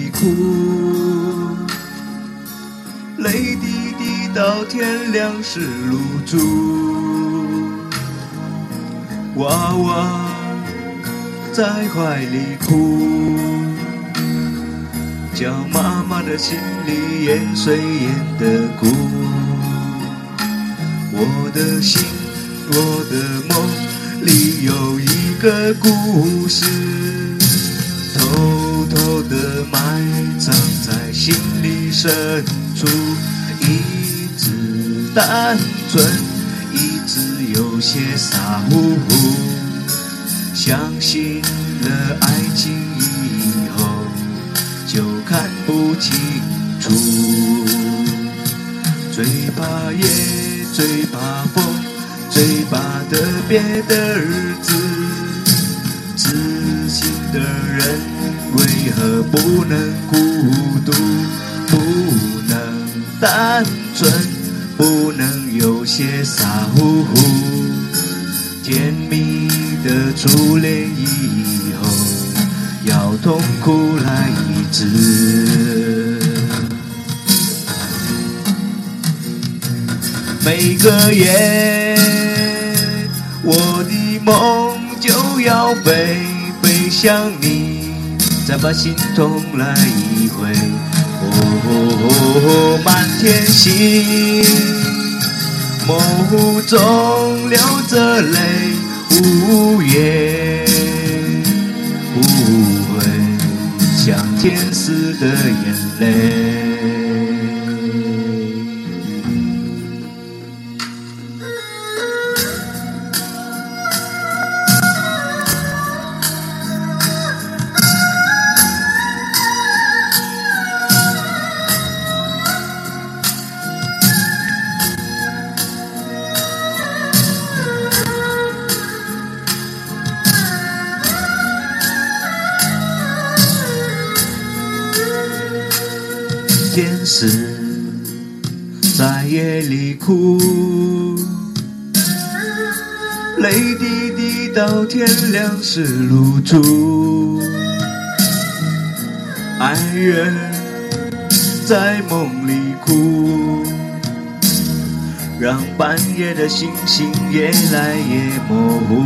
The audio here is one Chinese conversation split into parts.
里哭，泪滴滴到天亮是露珠。娃娃在怀里哭，叫妈妈的心里淹水淹得鼓。我的心，我的梦里有一个故事，偷偷地埋藏在心里深处，一直单纯，一直有些傻乎乎，相信了爱情以后就看不清楚，最怕夜，最怕风，最怕特别的日子，痴心的人为何不能孤独，不能单纯，不能有些傻乎乎，甜蜜的初恋以后要痛苦来医治。每个夜我的梦就要飞向你，再把心痛来一回。哦，满天星，模糊中流着泪，无言无悔，像天使的眼泪。天使在夜里哭，泪滴滴到天亮是露珠，爱人在梦里哭，让半夜的星星越来越模糊。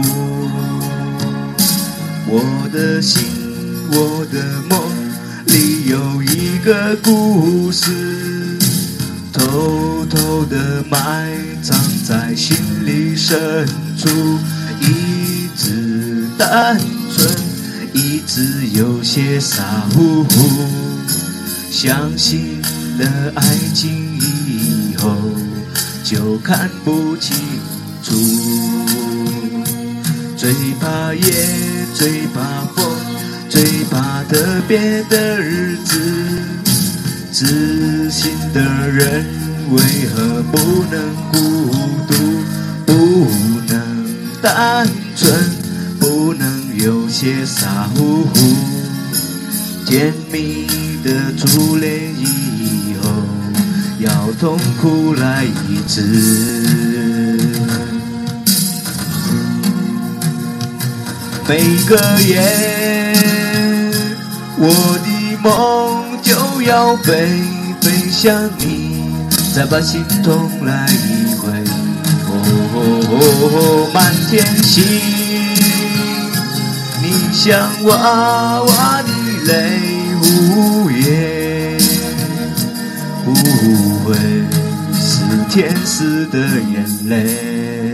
我的心，我的梦里有一个故事，偷偷地埋藏在心里深处，一直单纯，一直有些傻乎乎，相信了爱情以后就看不清楚，最怕夜，最怕风，最怕特别的日子，痴心的人为何不能孤独，不能单纯，不能有些傻乎乎，甜蜜的初恋以后要痛苦来医治。每个夜我的梦就要飞向你，再把心痛来一回。哦，满天星，你像娃娃的泪，无言无悔，是天使的眼泪。